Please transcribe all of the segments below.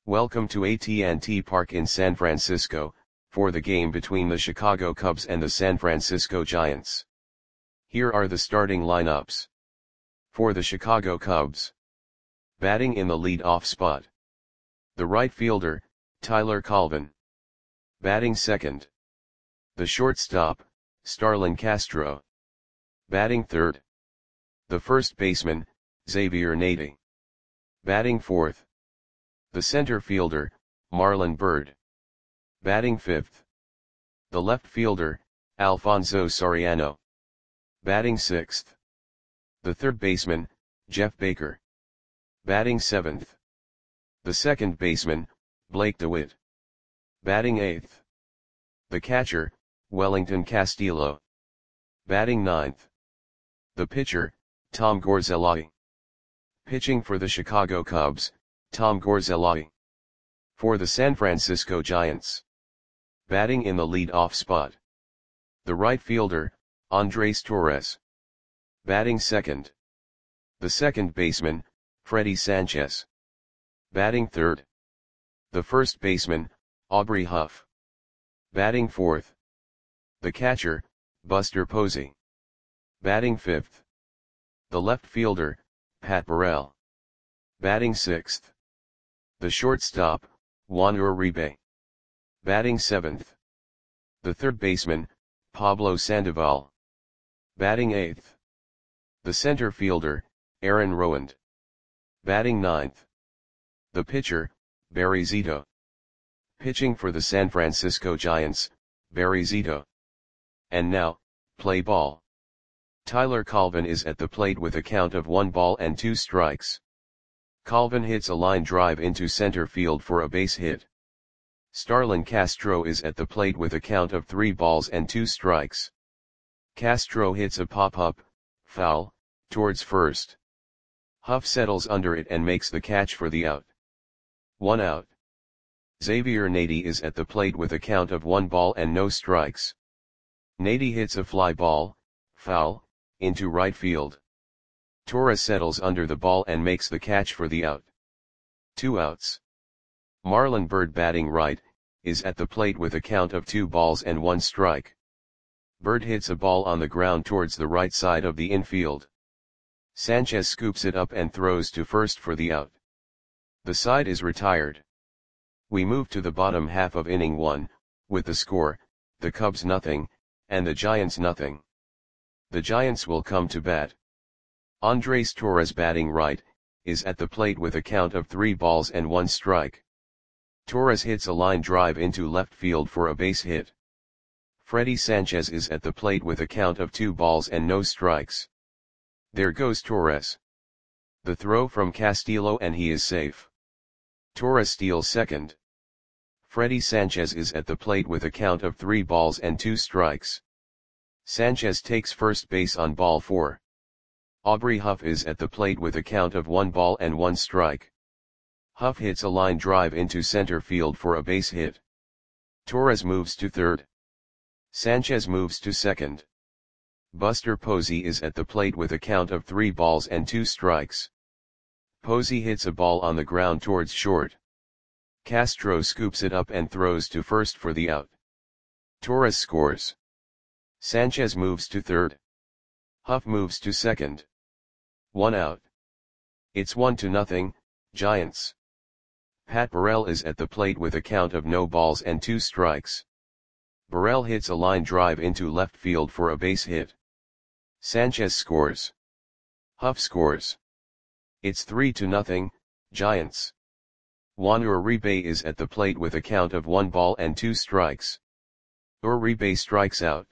Welcome to AT&T Park in San Francisco, for the game between the Chicago Cubs and the San Francisco Giants. Here are the starting lineups. For the Chicago Cubs. Batting in the lead-off spot. The right fielder, Tyler Colvin. Batting second. The shortstop, Starlin Castro. Batting third. The first baseman, Xavier Nady. Batting fourth. The center fielder, Marlon Byrd. Batting fifth. The left fielder, Alfonso Soriano. Batting sixth. The third baseman, Jeff Baker. Batting seventh. The second baseman, Blake DeWitt. Batting eighth. The catcher, Wellington Castillo. Batting ninth. The pitcher, Tom Gorzelli. Pitching for the Chicago Cubs, Tom Gorzelli. For the San Francisco Giants. Batting in the lead-off spot. The right fielder, Andres Torres. Batting second. The second baseman, Freddie Sanchez. Batting third. The first baseman, Aubrey Huff. Batting fourth. The catcher, Buster Posey. Batting fifth. The left fielder, Pat Burrell. Batting sixth. The shortstop, Juan Uribe. Batting seventh. The third baseman, Pablo Sandoval. Batting eighth. The center fielder, Aaron Rowand. Batting ninth. The pitcher, Barry Zito. Pitching for the San Francisco Giants, Barry Zito. And now, play ball. Tyler Colvin is at the plate with a count of 1-2 strikes. Colvin hits a line drive into center field for a base hit. Starlin Castro is at the plate with a count of 3-2 strikes. Castro hits a pop-up, foul, towards first. Huff settles under it and makes the catch for the out. 1 out. Xavier Nady is at the plate with a count of 1-0 strikes. Nady hits a fly ball, foul, into right field. Torres settles under the ball and makes the catch for the out. 2 outs. Marlon Byrd, batting right, is at the plate with a count of 2-1 strike. Byrd hits a ball on the ground towards the right side of the infield. Sanchez scoops it up and throws to first for the out. The side is retired. We move to the bottom half of inning 1, with the score, the Cubs 0, and the Giants 0. The Giants will come to bat. Andres Torres, batting right, is at the plate with a count of 3-1 strike. Torres hits a line drive into left field for a base hit. Freddie Sanchez is at the plate with a count of 2-0 strikes. There goes Torres. The throw from Castillo and he is safe. Torres steals second. Freddie Sanchez is at the plate with a count of 3-2 strikes. Sanchez takes first base on ball 4. Aubrey Huff is at the plate with a count of 1-1 strike. Huff hits a line drive into center field for a base hit. Torres moves to third. Sanchez moves to second. Buster Posey is at the plate with a count of 3-2 strikes. Posey hits a ball on the ground towards short. Castro scoops it up and throws to first for the out. Torres scores. Sanchez moves to third. Huff moves to second. 1 out. It's 1-0, Giants. Pat Burrell is at the plate with a count of 0-2 strikes. Burrell hits a line drive into left field for a base hit. Sanchez scores. Huff scores. It's 3-0, Giants. Juan Uribe is at the plate with a count of 1-2 strikes. Uribe strikes out.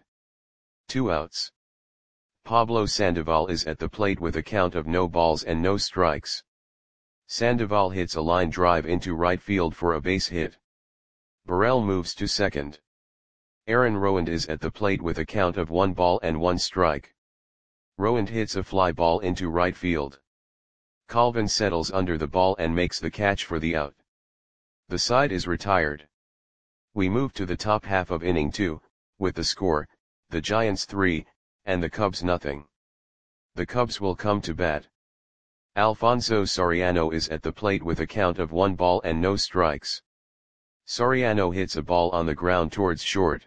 2 outs. Pablo Sandoval is at the plate with a count of 0 strikes. Sandoval hits a line drive into right field for a base hit. Burrell moves to second. Aaron Rowand is at the plate with a count of 1-1 strike. Rowand hits a fly ball into right field. Colvin settles under the ball and makes the catch for the out. The side is retired. We move to the top half of inning 2, with the score, the Giants 3, and the Cubs 0. The Cubs will come to bat. Alfonso Soriano is at the plate with a count of 1 ball and no strikes. Soriano hits a ball on the ground towards short.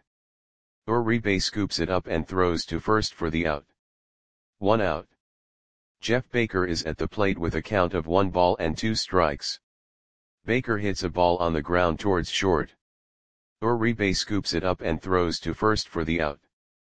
Uribe scoops it up and throws to first for the out. 1 out. Jeff Baker is at the plate with a count of 1 ball and 2 strikes. Baker hits a ball on the ground towards short. Uribe scoops it up and throws to first for the out.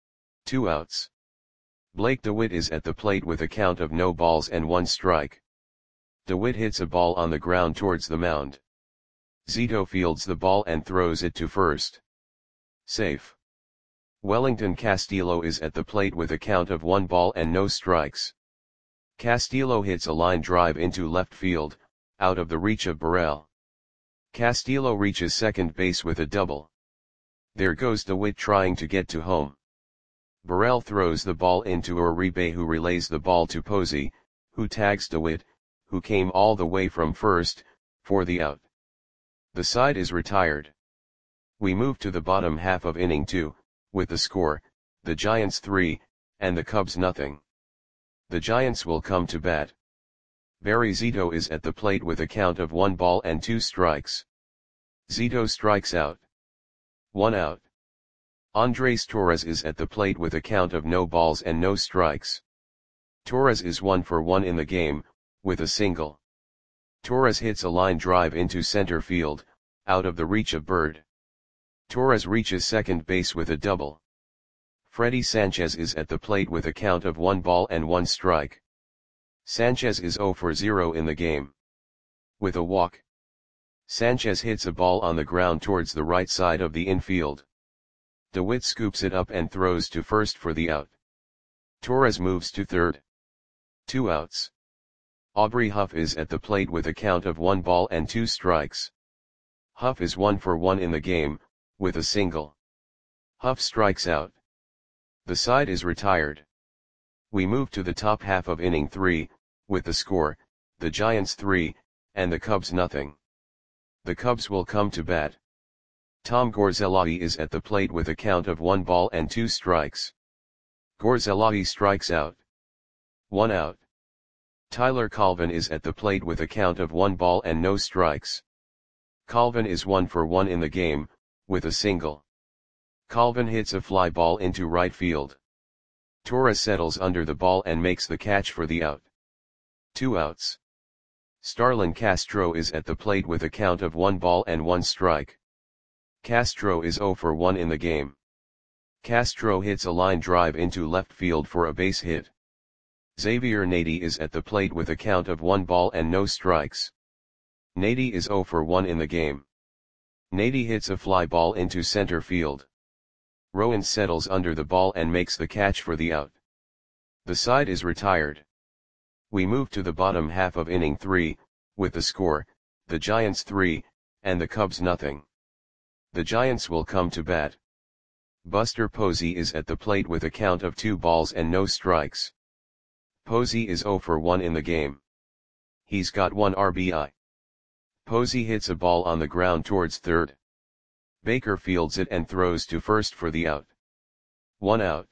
2 outs. Blake DeWitt is at the plate with a count of no balls and 1 strike. DeWitt hits a ball on the ground towards the mound. Zito fields the ball and throws it to first. Safe. Wellington Castillo is at the plate with a count of 1 ball and no strikes. Castillo hits a line drive into left field, out of the reach of Burrell. Castillo reaches second base with a double. There goes DeWitt trying to get to home. Burrell throws the ball into Uribe, who relays the ball to Posey, who tags DeWitt, who came all the way from first, for the out. The side is retired. We move to the bottom half of inning 2, with the score, the Giants 3, and the Cubs nothing. The Giants will come to bat. Barry Zito is at the plate with a count of 1 ball and 2 strikes. Zito strikes out. 1 out. Andres Torres is at the plate with a count of no balls and no strikes. Torres is 1 for 1 in the game, with a single. Torres hits a line drive into center field, out of the reach of Bird. Torres reaches second base with a double. Freddy Sanchez is at the plate with a count of 1 ball and 1 strike. Sanchez is 0 for 0 in the game. With a walk. Sanchez hits a ball on the ground towards the right side of the infield. DeWitt scoops it up and throws to first for the out. Torres moves to third. 2 outs. Aubrey Huff is at the plate with a count of 1 ball and 2 strikes. Huff is 1 for 1 in the game, with a single. Huff strikes out. The side is retired. We move to the top half of inning 3, with the score, the Giants 3, and the Cubs nothing. The Cubs will come to bat. Tom Gorzelli is at the plate with a count of 1 ball and 2 strikes. Gorzelli strikes out. 1 out. Tyler Colvin is at the plate with a count of 1 ball and no strikes. Colvin is 1 for 1 in the game, with a single. Colvin hits a fly ball into right field. Torres settles under the ball and makes the catch for the out. 2 outs. Starlin Castro is at the plate with a count of 1 ball and 1 strike. Castro is 0 for 1 in the game. Castro hits a line drive into left field for a base hit. Xavier Nady is at the plate with a count of 1 ball and no strikes. Nady is 0 for 1 in the game. Nady hits a fly ball into center field. Rowan settles under the ball and makes the catch for the out. The side is retired. We move to the bottom half of inning 3, with the score, the Giants 3, and the Cubs nothing. The Giants will come to bat. Buster Posey is at the plate with a count of 2 balls and no strikes. Posey is 0 for 1 in the game. He's got 1 RBI. Posey hits a ball on the ground towards third. Baker fields it and throws to first for the out. 1 out.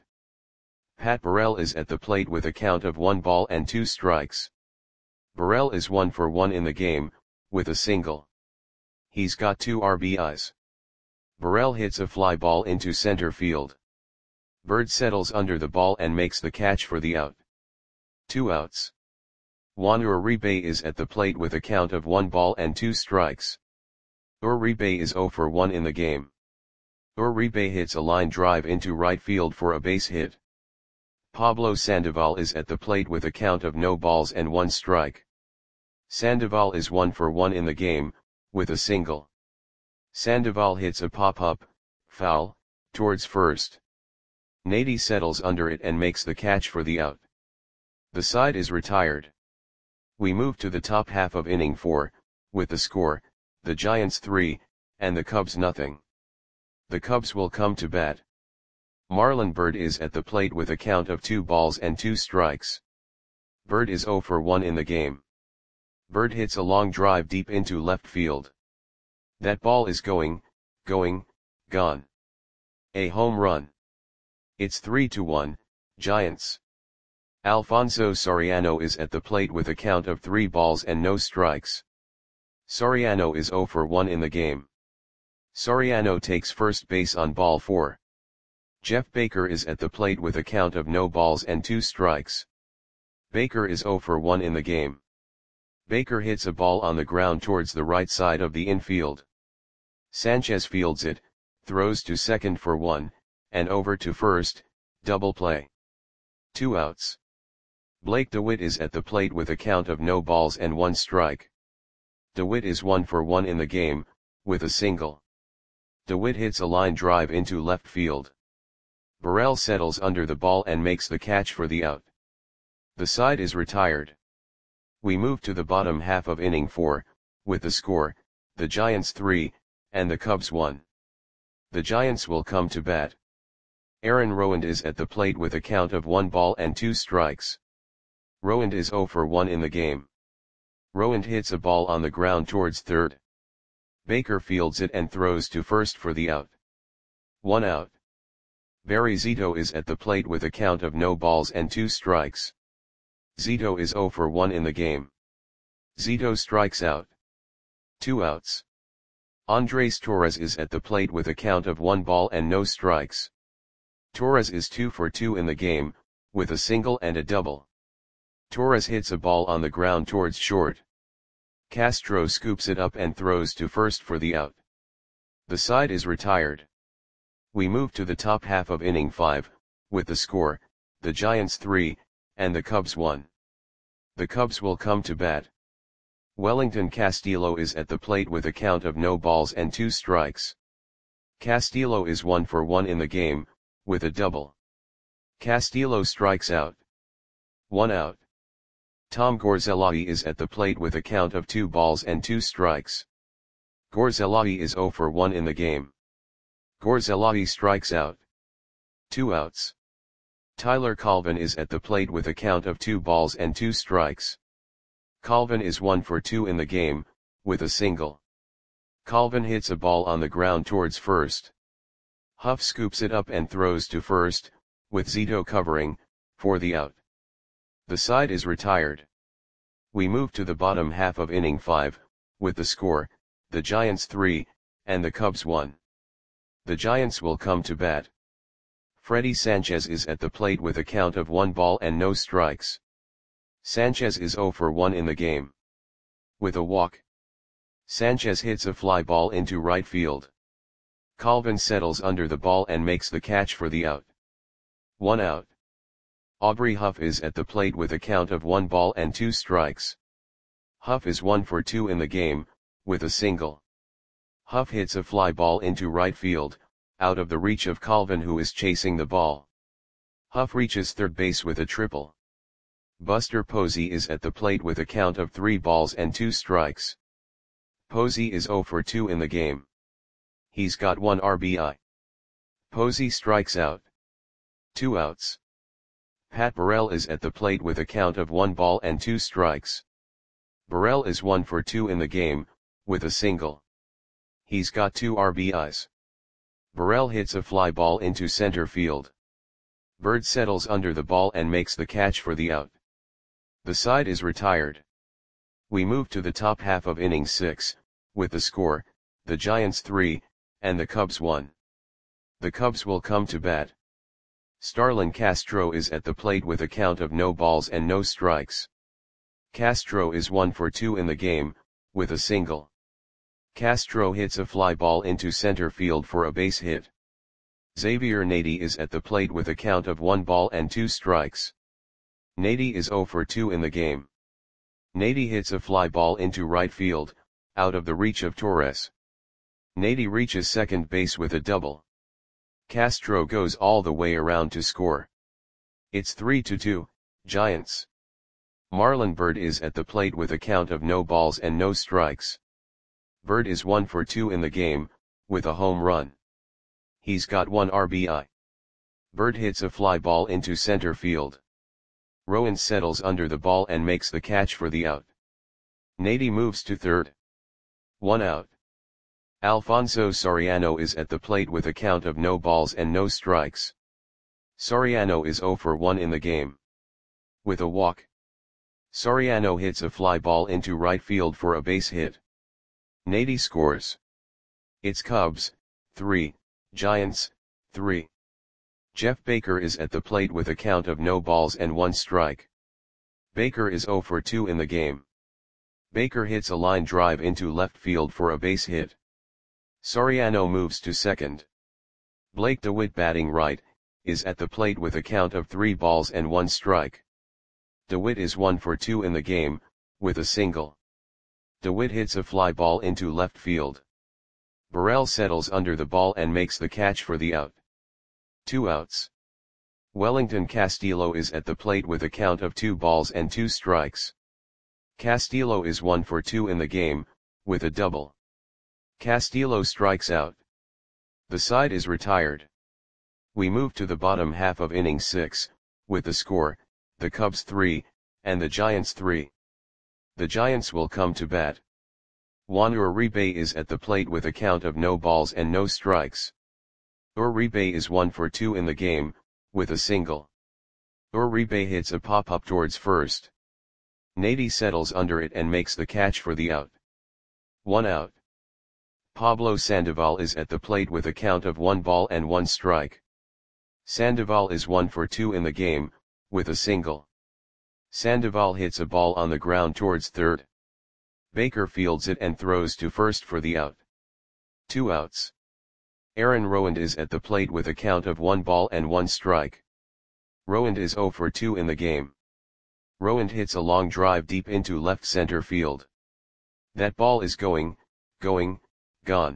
Pat Burrell is at the plate with a count of 1 ball and 2 strikes. Burrell is 1 for 1 in the game, with a single. He's got 2 RBIs. Burrell hits a fly ball into center field. Bird settles under the ball and makes the catch for the out. 2 outs. Juan Uribe is at the plate with a count of 1 ball and 2 strikes. Uribe is 0 for 1 in the game. Uribe hits a line drive into right field for a base hit. Pablo Sandoval is at the plate with a count of no balls and 1 strike. Sandoval is 1 for 1 in the game, with a single. Sandoval hits a pop-up, foul, towards first. Nady settles under it and makes the catch for the out. The side is retired. We move to the top half of inning 4, with the score, the Giants 3, and the Cubs nothing. The Cubs will come to bat. Marlon Byrd is at the plate with a count of 2 balls and 2 strikes. Byrd is 0 for 1 in the game. Byrd hits a long drive deep into left field. That ball is gone. A home run. It's 3-1, Giants. Alfonso Soriano is at the plate with a count of 3 balls and no strikes. Soriano is 0 for 1 in the game. Soriano takes first base on ball 4. Jeff Baker is at the plate with a count of no balls and 2 strikes. Baker is 0 for 1 in the game. Baker hits a ball on the ground towards the right side of the infield. Sanchez fields it, throws to second for 1, and over to first, double play. 2 outs. Blake DeWitt is at the plate with a count of no balls and 1 strike. DeWitt is 1 for 1 in the game, with a single. DeWitt hits a line drive into left field. Burrell settles under the ball and makes the catch for the out. The side is retired. We move to the bottom half of inning 4, with the score, the Giants 3, and the Cubs 1. The Giants will come to bat. Aaron Rowand is at the plate with a count of 1 ball and 2 strikes. Rowand is 0 for 1 in the game. Rowand hits a ball on the ground towards third. Baker fields it and throws to first for the out. 1 out. Barry Zito is at the plate with a count of no balls and 2 strikes. Zito is 0 for 1 in the game. Zito strikes out. 2 outs. Andres Torres is at the plate with a count of 1 ball and no strikes. Torres is 2 for 2 in the game, with a single and a double. Torres hits a ball on the ground towards short. Castro scoops it up and throws to first for the out. The side is retired. We move to the top half of inning 5, with the score, the Giants 3, and the Cubs 1. The Cubs will come to bat. Wellington Castillo is at the plate with a count of no balls and 2 strikes. Castillo is 1 for 1 in the game, with a double. Castillo strikes out. 1 out. Tom Gorzelli is at the plate with a count of 2 balls and 2 strikes. Gorzelli is 0 for 1 in the game. Gorzelli strikes out. 2 outs. Tyler Colvin is at the plate with a count of 2 balls and 2 strikes. Colvin is 1 for 2 in the game, with a single. Colvin hits a ball on the ground towards first. Huff scoops it up and throws to first, with Zito covering, for the out. The side is retired. We move to the bottom half of inning 5, with the score, the Giants 3, and the Cubs 1. The Giants will come to bat. Freddy Sanchez is at the plate with a count of 1 ball and no strikes. Sanchez is 0 for 1 in the game. With a walk. Sanchez hits a fly ball into right field. Colvin settles under the ball and makes the catch for the out. 1 out. Aubrey Huff is at the plate with a count of 1 ball and 2 strikes. Huff is 1 for 2 in the game, with a single. Huff hits a fly ball into right field, out of the reach of Colvin who is chasing the ball. Huff reaches third base with a triple. Buster Posey is at the plate with a count of 3 balls and 2 strikes. Posey is 0 for 2 in the game. He's got 1 RBI. Posey strikes out. 2 outs. Pat Burrell is at the plate with a count of 1 ball and 2 strikes. Burrell is 1 for 2 in the game, with a single. He's got 2 RBIs. Burrell hits a fly ball into center field. Bird settles under the ball and makes the catch for the out. The side is retired. We move to the top half of inning 6, with the score, the Giants 3, and the Cubs 1. The Cubs will come to bat. Starlin Castro is at the plate with a count of no balls and no strikes. Castro is 1 for 2 in the game, with a single. Castro hits a fly ball into center field for a base hit. Xavier Nady is at the plate with a count of 1 ball and 2 strikes. Nady is 0 for 2 in the game. Nady hits a fly ball into right field, out of the reach of Torres. Nady reaches second base with a double. Castro goes all the way around to score. It's 3-2, Giants. Marlon Byrd is at the plate with a count of no balls and no strikes. Byrd is 1 for 2 in the game, with a home run. He's got 1 RBI. Byrd hits a fly ball into center field. Rowan settles under the ball and makes the catch for the out. Nady moves to third. 1 out. Alfonso Soriano is at the plate with a count of no balls and no strikes. Soriano is 0 for 1 in the game. with a walk. Soriano hits a fly ball into right field for a base hit. Nady scores. It's Cubs, 3, Giants, 3. Jeff Baker is at the plate with a count of no balls and 1 strike. Baker is 0 for 2 in the game. Baker hits a line drive into left field for a base hit. Soriano moves to second. Blake DeWitt, batting right, is at the plate with a count of 3 balls and 1 strike. DeWitt is 1 for 2 in the game, with a single. DeWitt hits a fly ball into left field. Burrell settles under the ball and makes the catch for the out. 2 outs. Wellington Castillo is at the plate with a count of 2 balls and 2 strikes. Castillo is 1 for 2 in the game, with a double. Castillo strikes out. The side is retired. We move to the bottom half of inning 6, with the score, the Cubs 3, and the Giants 3. The Giants will come to bat. Juan Uribe is at the plate with a count of no balls and no strikes. Uribe is 1 for 2 in the game, with a single. Uribe hits a pop-up towards first. Nady settles under it and makes the catch for the out. 1 out. Pablo Sandoval is at the plate with a count of 1 ball and 1 strike. Sandoval is 1 for 2 in the game, with a single. Sandoval hits a ball on the ground towards third. Baker fields it and throws to first for the out. 2 outs. Aaron Rowand is at the plate with a count of 1 ball and 1 strike. Rowand is 0 for 2 in the game. Rowand hits a long drive deep into left center field. That ball is going, gone.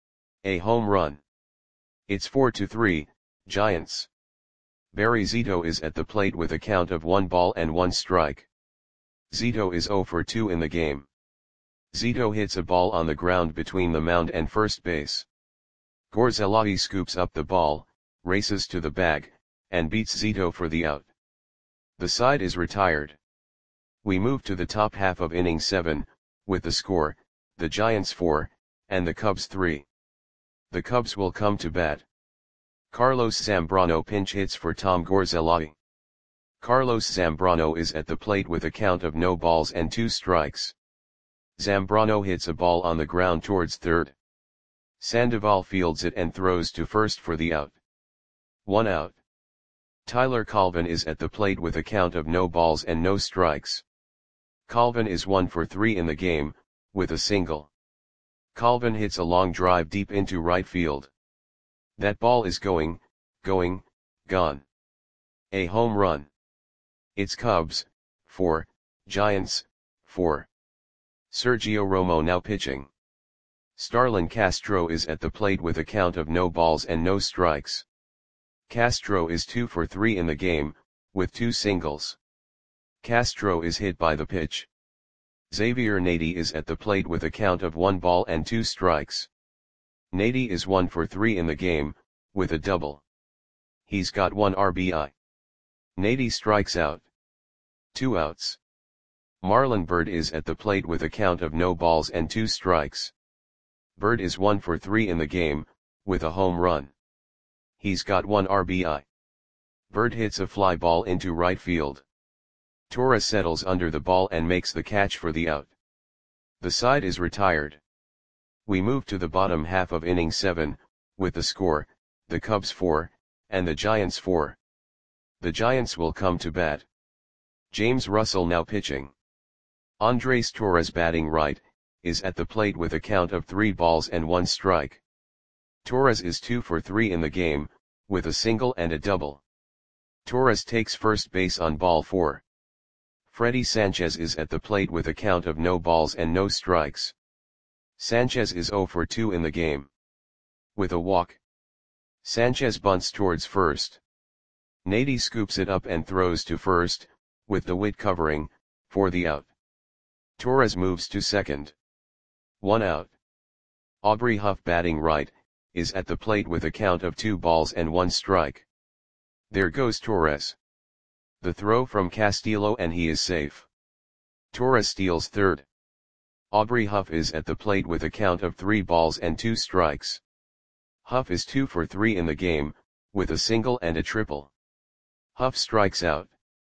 A home run. It's 4-3, Giants. Barry Zito is at the plate with a count of 1 ball and 1 strike. Zito is 0 for 2 in the game. Zito hits a ball on the ground between the mound and first base. Gorzelati scoops up the ball, races to the bag, and beats Zito for the out. The side is retired. We move to the top half of inning 7, with the score, the Giants 4, and the Cubs 3. The Cubs will come to bat. Carlos Zambrano pinch hits for Tom Gorzelati. Carlos Zambrano is at the plate with a count of no balls and 2 strikes. Zambrano hits a ball on the ground towards third. Sandoval fields it and throws to first for the out. 1 out. Tyler Colvin is at the plate with a count of no balls and no strikes. Colvin is 1 for 3 in the game, with a single. Colvin hits a long drive deep into right field. That ball is going, gone. A home run. It's Cubs, 4, Giants, 4. Sergio Romo now pitching. Starlin Castro is at the plate with a count of no balls and no strikes. Castro is 2 for 3 in the game, with 2 singles. Castro is hit by the pitch. Xavier Nady is at the plate with a count of 1 ball and 2 strikes. Nady is 1 for 3 in the game, with a double. He's got 1 RBI. Nady strikes out. 2 outs. Marlon Byrd is at the plate with a count of no balls and 2 strikes. Byrd is 1 for 3 in the game, with a home run. He's got 1 RBI. Byrd hits a fly ball into right field. Torres settles under the ball and makes the catch for the out. The side is retired. We move to the bottom half of inning 7, with the score, the Cubs 4, and the Giants 4. The Giants will come to bat. James Russell now pitching. Andres Torres, batting right, is at the plate with a count of 3 balls and 1 strike. Torres is 2 for 3 in the game, with a single and a double. Torres takes first base on ball 4. Freddy Sanchez is at the plate with a count of no balls and no strikes. Sanchez is 0 for 2 in the game. With a walk. Sanchez bunts towards first. Nady scoops it up and throws to first, with DeWitt covering, for the out. Torres moves to second. 1 out. Aubrey Huff, batting right, is at the plate with a count of 2 balls and 1 strike. There goes Torres. The throw from Castillo and he is safe. Torres steals third. Aubrey Huff is at the plate with a count of 3 balls and 2 strikes. Huff is 2 for 3 in the game, with a single and a triple. Huff strikes out.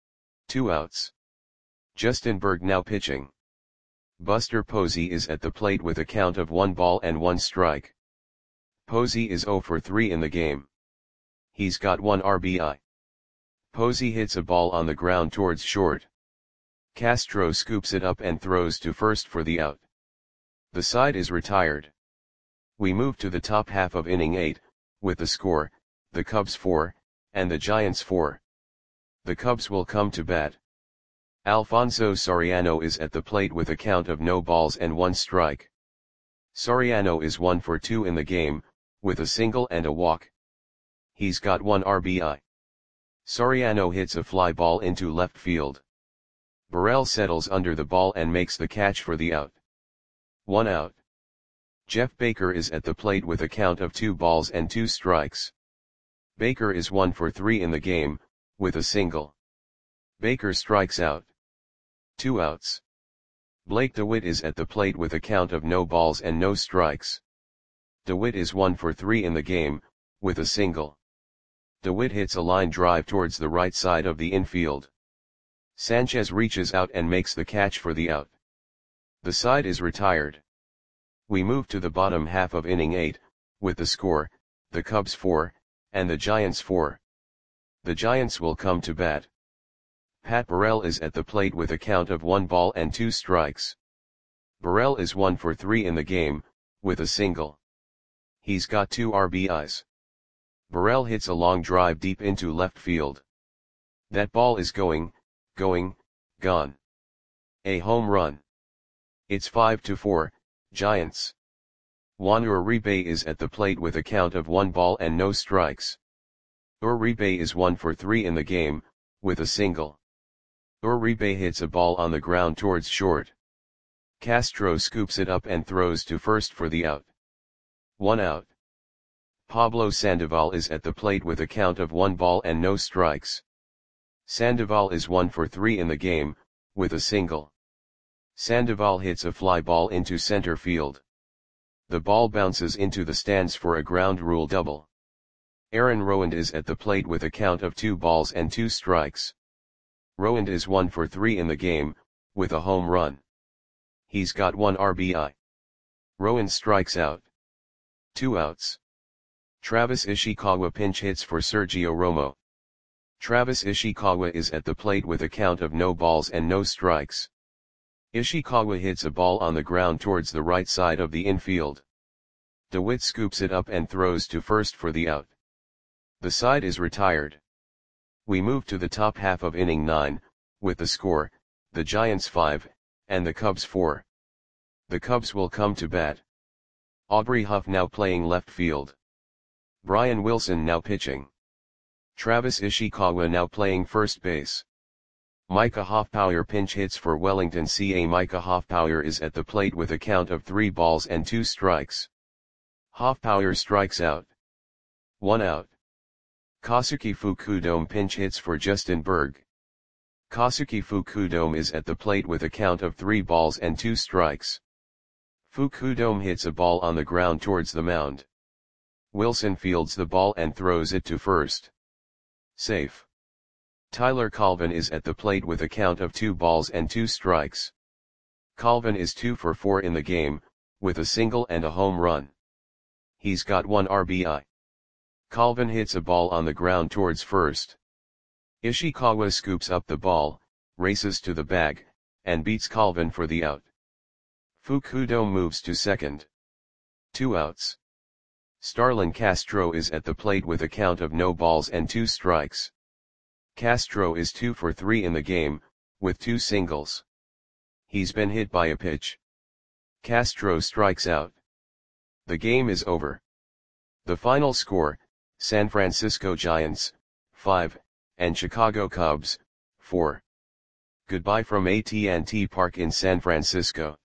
2 outs. Justin Berg now pitching. Buster Posey is at the plate with a count of 1 ball and 1 strike. Posey is 0 for 3 in the game. He's got 1 RBI. Posey hits a ball on the ground towards short. Castro scoops it up and throws to first for the out. The side is retired. We move to the top half of inning 8, with the score, the Cubs 4, and the Giants 4. The Cubs will come to bat. Alfonso Soriano is at the plate with a count of no balls and 1 strike. Soriano is 1 for 2 in the game, with a single and a walk. He's got 1 RBI. Soriano hits a fly ball into left field. Burrell settles under the ball and makes the catch for the out. 1 out. Jeff Baker is at the plate with a count of 2 balls and 2 strikes. Baker is 1 for 3 in the game, with a single. Baker strikes out. 2 outs. Blake DeWitt is at the plate with a count of no balls and no strikes. DeWitt is 1 for 3 in the game, with a single. DeWitt hits a line drive towards the right side of the infield. Sanchez reaches out and makes the catch for the out. The side is retired. We move to the bottom half of inning 8, with the score, the Cubs 4, and the Giants 4. The Giants will come to bat. Pat Burrell is at the plate with a count of 1 ball and 2 strikes. Burrell is 1 for 3 in the game, with a single. He's got 2 RBIs. Burrell hits a long drive deep into left field. That ball is gone. A home run. It's 5-4, Giants. Juan Uribe is at the plate with a count of 1 ball and no strikes. Uribe is 1 for 3 in the game, with a single. Uribe hits a ball on the ground towards short. Castro scoops it up and throws to first for the out. 1 out. Pablo Sandoval is at the plate with a count of 1 ball and no strikes. Sandoval is 1 for 3 in the game, with a single. Sandoval hits a fly ball into center field. The ball bounces into the stands for a ground rule double. Aaron Rowand is at the plate with a count of 2 balls and 2 strikes. Rowand is 1 for 3 in the game, with a home run. He's got 1 RBI. Rowand strikes out. 2 outs. Travis Ishikawa pinch hits for Sergio Romo. Travis Ishikawa is at the plate with a count of no balls and no strikes. Ishikawa hits a ball on the ground towards the right side of the infield. DeWitt scoops it up and throws to first for the out. The side is retired. We move to the top half of inning 9, with the score, the Giants 5, and the Cubs 4. The Cubs will come to bat. Aubrey Huff now playing left field. Brian Wilson now pitching. Travis Ishikawa now playing first base. Micah Hoffpauir pinch hits for Wellington CA. Micah Hoffpauir is at the plate with a count of 3 balls and 2 strikes. Hoffpauir strikes out. 1 out. Kosuke Fukudome pinch hits for Justin Berg. Kosuke Fukudome is at the plate with a count of 3 balls and 2 strikes. Fukudome hits a ball on the ground towards the mound. Wilson fields the ball and throws it to first. Safe. Tyler Colvin is at the plate with a count of 2 balls and 2 strikes. Colvin is 2 for 4 in the game, with a single and a home run. He's got 1 RBI. Colvin hits a ball on the ground towards first. Ishikawa scoops up the ball, races to the bag, and beats Colvin for the out. Fukudome moves to second. 2 outs. Starlin Castro is at the plate with a count of no balls and 2 strikes. Castro is 2 for 3 in the game, with 2 singles. He's been hit by a pitch. Castro strikes out. The game is over. The final score, San Francisco Giants, 5, and Chicago Cubs, 4. Goodbye from AT&T Park in San Francisco.